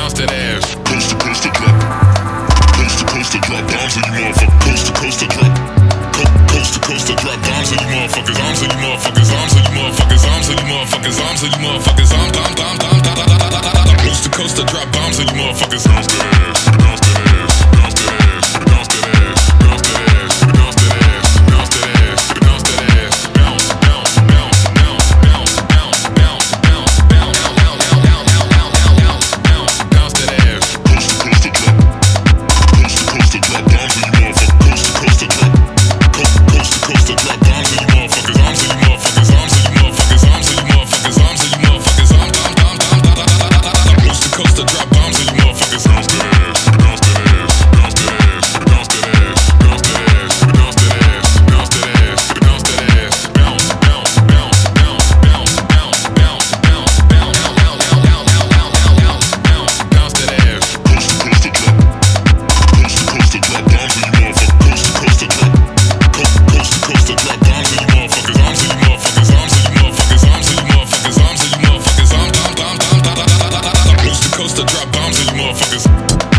bounce that ass. Coast to coast to drop. Coast to coast to drop bombs on you motherfuckers. Coast to coast to drop. Coast to coast to drop bombs on you motherfuckers. Arms on you motherfuckers. Arms on you motherfuckers. Arms on you motherfuckers. Arms on you motherfuckers. Coast to coast to drop bombs on you motherfuckers. Bounce that ass. Bounce that ass. Bounce that ass. Bounce that ass. Bounce that ass. Bounce that ass. Bounce that ass. Bounce that ass. Bounce, bounce, bounce, bounce, bounce, bounce, bounce, bounce, bounce, bounce that ass. Coast to coast to drop. Coast to coast to drop bombs on you motherfuckers. Coast to coast to drop. Coast to coast to drop bombs on you motherfuckers. Arms on you motherfuckers. Arms on you motherfuckers. Arms on you motherfuckers. Arms on you motherfuckers. Coast to coast to drop bombs on you motherfuckers. Bounce that ass. Bounce that ass. Bounce that ass. Bounce that ass. Bounce that ass. Bounce that ass. Bounce that ass. Bounce that ass. Bounce, bounce, bounce, bounce, bounce, bounce, bounce, bounce, bounce, bounce that ass. Coast to coast to drop. Coast to coast to drop bombs on you motherfuckers. Coast to coast to drop. Coast to coast to drop bombs on you motherfuckers. Arms on you motherfuckers. Arms on you motherfuckers. Arms on you motherfuckers. Arms on you motherfuckers. Coast to coast to drop bombs on you motherfuckers.